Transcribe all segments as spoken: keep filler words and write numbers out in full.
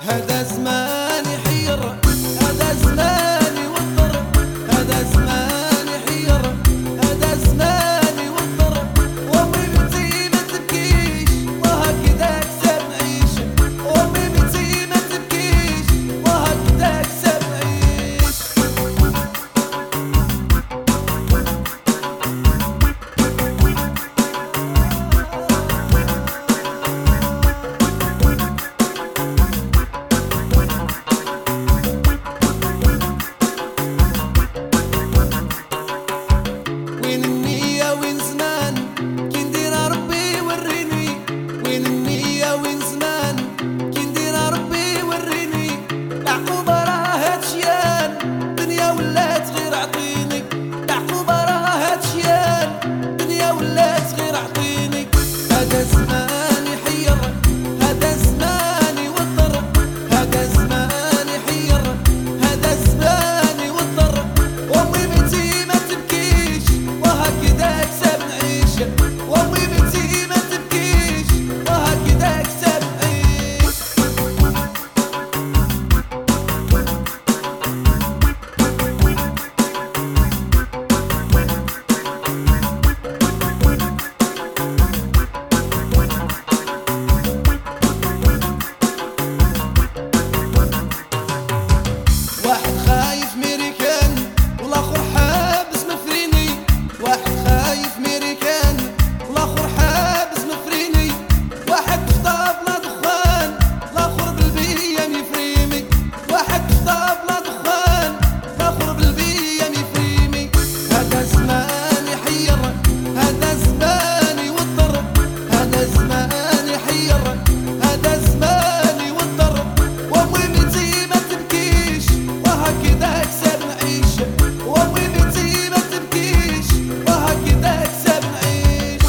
هذا زمان يحير، هذا زمان يوتر، هذا زمان يحير، هذا زمان يوتر. وامي بنتي ما تبكيش وهكذاك ساب نعيش، وامي بنتي ما تبكيش وهكذاك ساب نعيش. وين النية وين زمان كي ندير ربي وريني، وين النية وين زمان كي ندير ربي وريني. العقوبة راه هادشيان دنيا ولات غير عطيني، العقوبة راه هادشيان دنيا ولات غير عطيني. هذا زمان يحير، هذا زمان يوتر، هذا زمان يحير، هذا زمان يوتر. وامي بنتي ما تبكيش وهكذاك ساب نعيش، وامي بنتي ما تبكيش وهكذاك ساب نعيش. واحد خايف ميريكان والاخر حابس مفريني، واحد خايف ميريكان والاخر حابس مفريني. واحد بخطاب لا دخان الاخر بالبيام يفريمي، واحد بخطاب لا دخان الاخر بالبيام يفريمي. هذا زمان يحير، هذا زمان يوتر، هذا زمان يحير، هذا زمان يوتر. وامي بنتي ما تبكيش وهكذاك ساب نعيش، وامي بنتي ما تبكيش وهكذاك ساب نعيش.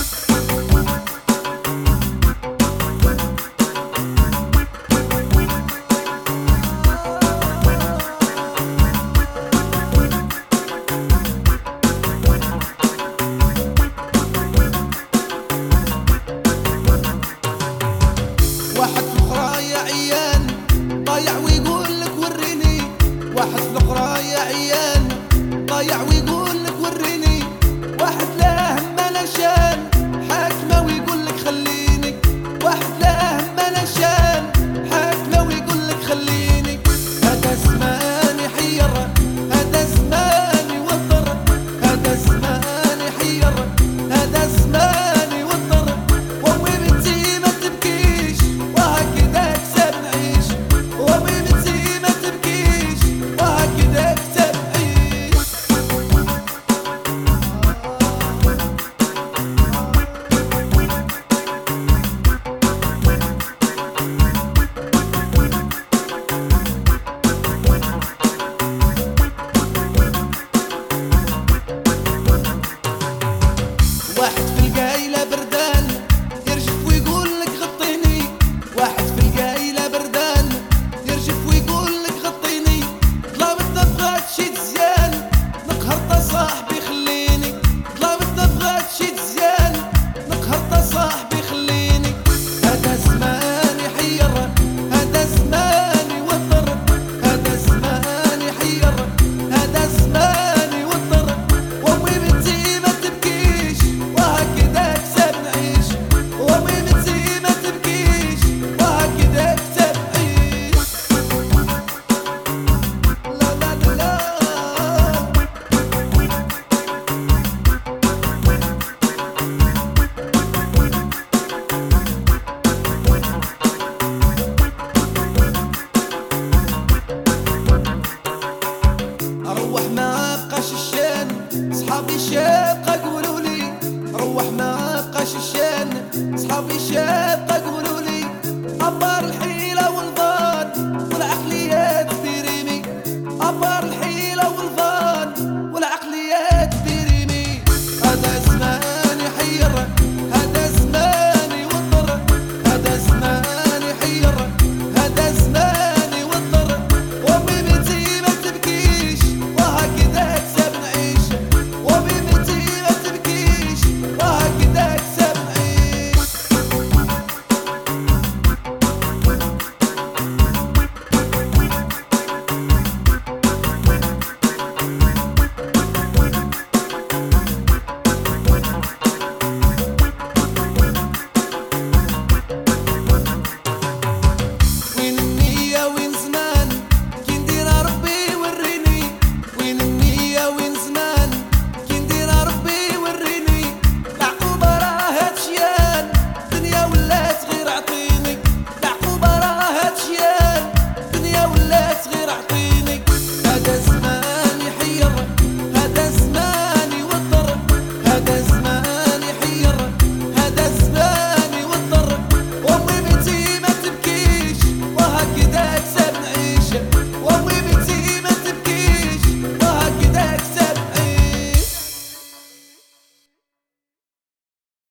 واحد في الاخرى يا عيان ضايع ويقول لك وريني، واحد في الاخرى يا عيان ضايع ويقول لك وريني. واحد لا هم لا شان